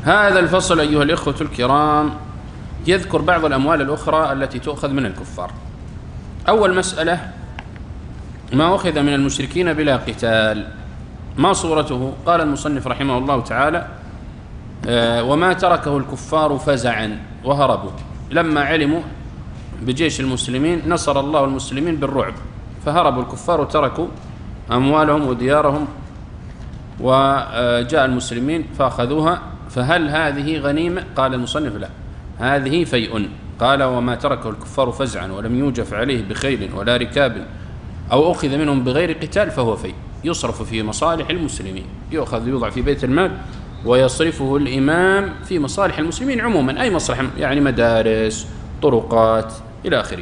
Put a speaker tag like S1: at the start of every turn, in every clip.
S1: هذا الفصل أيها الإخوة الكرام يذكر بعض الأموال الأخرى التي تؤخذ من الكفار. أول مسألة: ما أخذ من المشركين بلا قتال، ما صورته؟ قال المصنف رحمه الله تعالى: وما تركه الكفار فزعا وهربوا، لما علموا بجيش المسلمين نصر الله المسلمين بالرعب، فهربوا الكفار وتركوا أموالهم وديارهم، وجاء المسلمين فأخذوها. فهل هذه غنيمة؟ قال المصنف: لا، هذه فيء. قال: وما تركه الكفار فزعا ولم يوجف عليه بخيل ولا ركاب أو أخذ منهم بغير قتال فهو فيء، يصرف في مصالح المسلمين، يؤخذ يوضع في بيت المال ويصرفه الإمام في مصالح المسلمين عموما، أي مصلحة، يعني مدارس، طرقات، إلى آخره.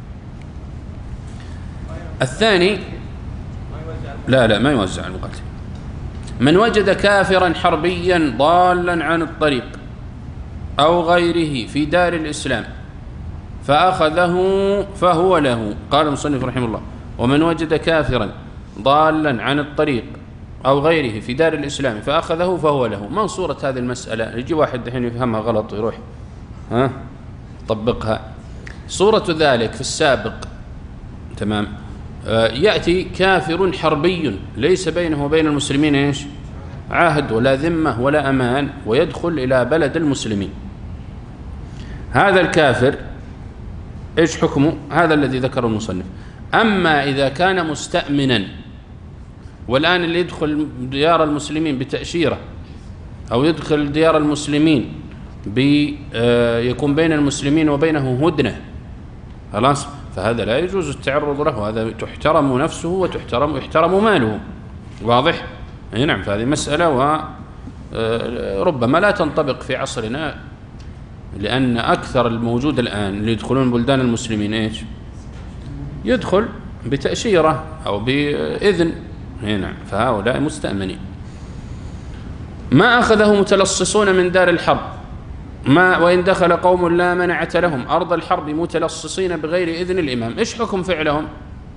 S1: الثاني: لا ما يوزع المقاتل. من وجد كافرا حربيا ضالا عن الطريق أو غيره في دار الإسلام فأخذه فهو له. قال المصنف رحمه الله: ومن وجد كافرا ضالا عن الطريق أو غيره في دار الإسلام فأخذه فهو له. ما صورة هذه المسألة؟ يجي واحد الحين يفهمها غلط ويروح طبقها. صورة ذلك في السابق، تمام، يأتي كافر حربي ليس بينه وبين المسلمين إيش؟ عهد ولا ذمة ولا أمان، ويدخل إلى بلد المسلمين. هذا الكافر إيش حكمه؟ هذا الذي ذكره المصنف. أما إذا كان مستأمنا، والآن اللي يدخل ديار المسلمين بتأشيرة أو يدخل ديار المسلمين يكون بين المسلمين وبينه هدنة، خلاص، فهذا لا يجوز التعرض له، هذا تحترم نفسه ويحترم ماله. واضح؟ نعم. فهذه مسألة وربما لا تنطبق في عصرنا، لأن أكثر الموجود الآن اللي يدخلون بلدان المسلمين إيش؟ يدخل بتأشيرة أو بإذن، نعم، فهؤلاء مستأمنين. ما أخذه متلصصون من دار الحرب، وإن دخل قوم لا منعة لهم أرض الحرب متلصصين بغير إذن الإمام. إيش حكم فعلهم؟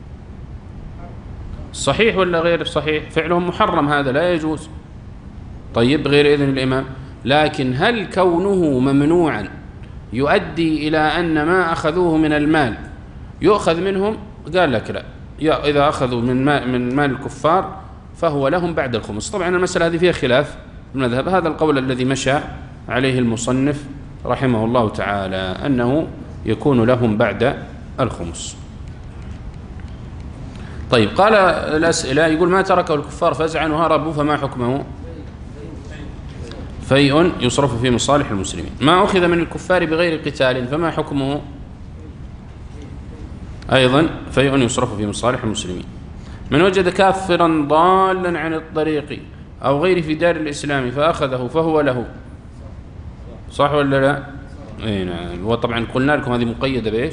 S1: صحيح ولا غير صحيح؟ فعلهم محرم، هذا لا يجوز. طيب، بغير إذن الإمام، لكن هل كونه ممنوعا يؤدي إلى أن ما أخذوه من المال يؤخذ منهم؟ قال لك لا، إذا أخذوا من مال الكفار فهو لهم بعد الخمس. طبعا المسألة هذه فيها خلاف المذهب. هذا القول الذي مشى عليه المصنف رحمه الله تعالى، أنه يكون لهم بعد الخمس. طيب، قال الأسئلة، يقول: ما تركه الكفار فزعا وهربوا فما حكمه؟ فيء يصرف في مصالح المسلمين. ما أخذ من الكفار بغير قتال فما حكمه؟ أيضا فيء يصرف في مصالح المسلمين. من وجد كافرا ضالا عن الطريق أو غيره في دار الإسلام فأخذه فهو له. صح ولا لا؟ اي نعم. وطبعا قلنا لكم هذه مقيدة بإيش؟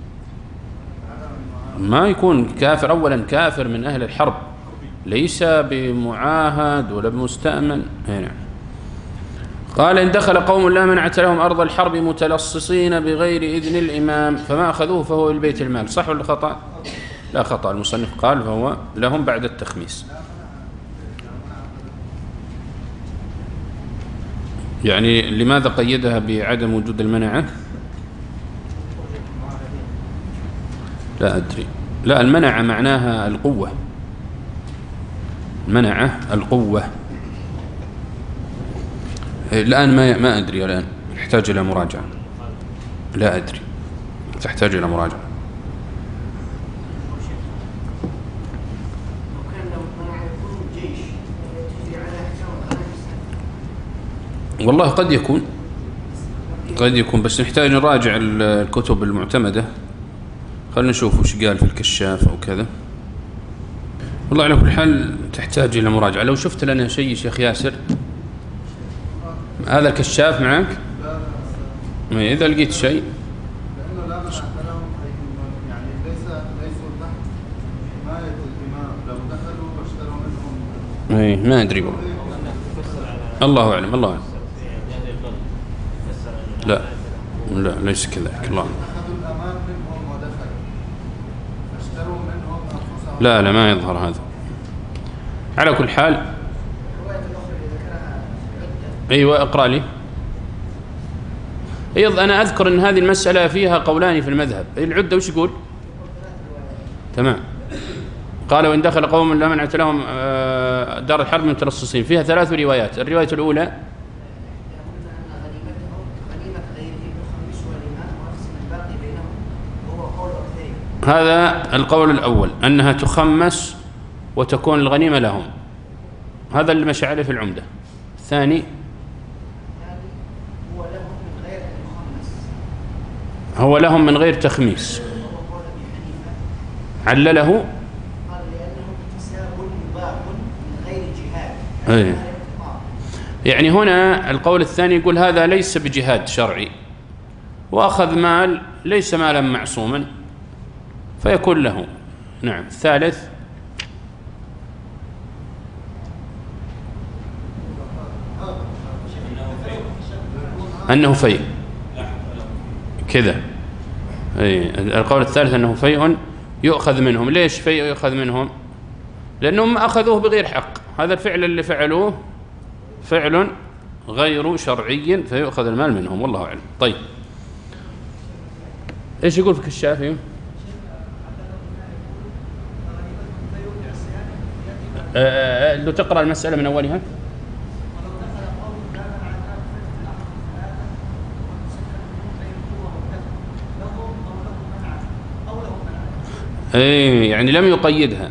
S1: ما يكون كافر، أولا كافر من أهل الحرب، ليس بمعاهد ولا بمستأمن. اي نعم. قال: إن دخل قوم لا منعة لهم أرض الحرب متلصصين بغير إذن الإمام فما أخذوه فهو البيت المال. صح ولا خطأ؟ لا، خطأ. المصنف قال: فهو لهم بعد التخميس. يعني لماذا قيدها بعدم وجود المنعة؟ لا أدري. لا، المنعة معناها القوة، منعة القوة. الآن ما أدري، الآن يحتاج إلى مراجعة. لا أدري، تحتاج إلى مراجعة. والله قد يكون، بس نحتاج نراجع الكتب المعتمدة. خلنا نشوف وش قال في الكشاف أو كذا. والله على كل حال تحتاج إلى مراجعة. لو شفت لنا شيء شيخ ياسر، هذا الكشاف معك؟ إذا لقيت شيء،
S2: لأنه لا منع لهم، يعني ليسوا تحت حماية الإمام، لو دخلوا واشتروا منهم.
S1: ما أدري والله، الله أعلم، الله أعلم. لا ليس كذلك، الله أعلم.
S2: أخذوا الأمان منهم ودخلوا اشتروا منهم أنفسهم.
S1: لا ما يظهر هذا. على كل حال، أيوة اقرأ لي. أيضا أنا أذكر أن هذه المسألة فيها قولان في المذهب. العدة وش يقول؟ تمام. قال وإن دخل قوم لا منعة لهم دار الحرب متلصصين، فيها 3 روايات. الرواية الأولى هذا القول الأول أنها تخمس وتكون الغنيمة لهم، هذا اللي مشى عليه في العمدة. الثاني هو لهم من غير تخميس، علله يعني هنا القول الثاني يقول هذا ليس بجهاد شرعي، وأخذ مال ليس مالا معصوما فيكون له. نعم. الثالث أنه فيء كذا. القول الثالث أنه فيء يؤخذ منهم. ليش فيء يؤخذ منهم؟ لأنهم أخذوه بغير حق، هذا الفعل اللي فعلوه فعل غير شرعي فيؤخذ المال منهم، والله أعلم. طيب إيش يقول فيك الشافعي؟ لو تقرأ المسألة من أولها. يعني لم يقيدها.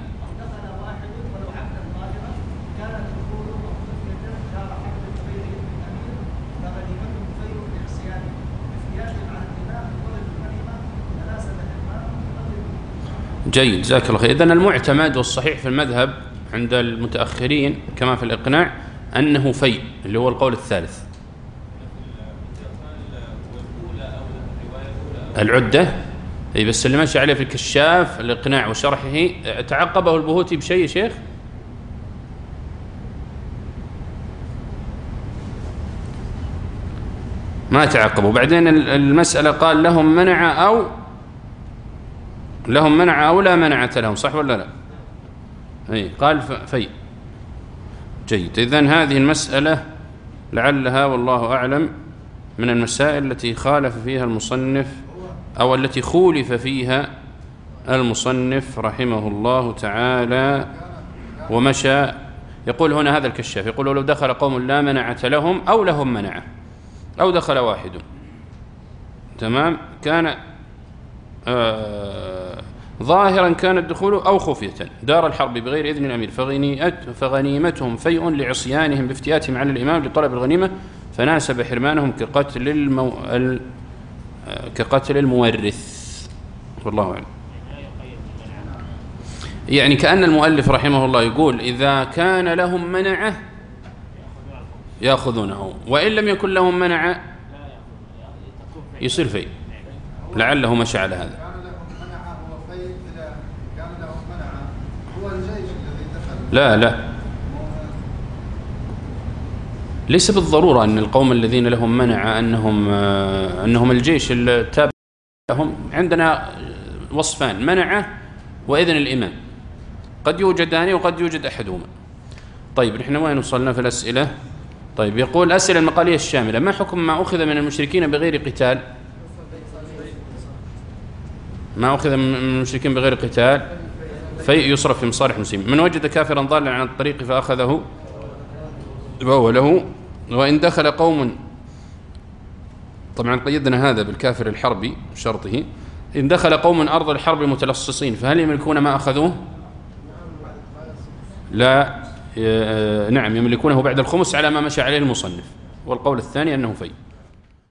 S1: جيد، جزاك الله خير. إذن المعتمد والصحيح في المذهب عند المتأخرين كما في الإقناع أنه فيء، اللي هو القول الثالث. العدة أي، بس اللي ماشي عليه في الكشاف الإقناع وشرحه تعقبه البهوتي بشيء يا شيخ؟ ما تعقبوا. بعدين المسألة قال لهم منع أو لا منعة لهم، صح ولا لا؟ أي قال في. جيد. إذن هذه المسألة لعلها والله أعلم من المسائل التي خالف فيها المصنف أو التي خولف فيها المصنف رحمه الله تعالى ومشى. يقول هنا هذا الكشاف يقول لو دخل قوم لا منعة لهم أو لهم منعة أو دخل واحد، تمام، كان ظاهرا كان الدخول أو خفية دار الحرب بغير إذن الأمير فغنيمتهم فيء لعصيانهم بافتياتهم على الإمام لطلب الغنيمة فناسب حرمانهم كقتل المورث، والله أعلم. يعني كأن المؤلف رحمه الله يقول إذا كان لهم منعة يأخذونه، وإن لم يكن لهم منعة يصير فيء، لعله مشى على هذا. لا ليس بالضرورة أن القوم الذين لهم منع أنهم الجيش التابع لهم. عندنا وصفان: منعة وإذن الإمام، قد يوجدان وقد يوجد أحدهما. طيب نحن وين وصلنا في الأسئلة؟ طيب يقول أسئلة المقالية الشاملة: ما حكم ما أخذ من المشركين بغير قتال؟ ما أخذ من المشركين بغير قتال يصرف في مصالح المسلمين. من وجد كافرا ضالا عن الطريق فأخذه فهو له. وإن دخل قوم، طبعا قيدنا هذا بالكافر الحربي شرطه، إن دخل قوم أرض الحرب متلصصين فهل يملكون ما أخذوه؟ لا، نعم يملكونه بعد الخمس على ما مشى عليه المصنف، والقول الثاني أنه في.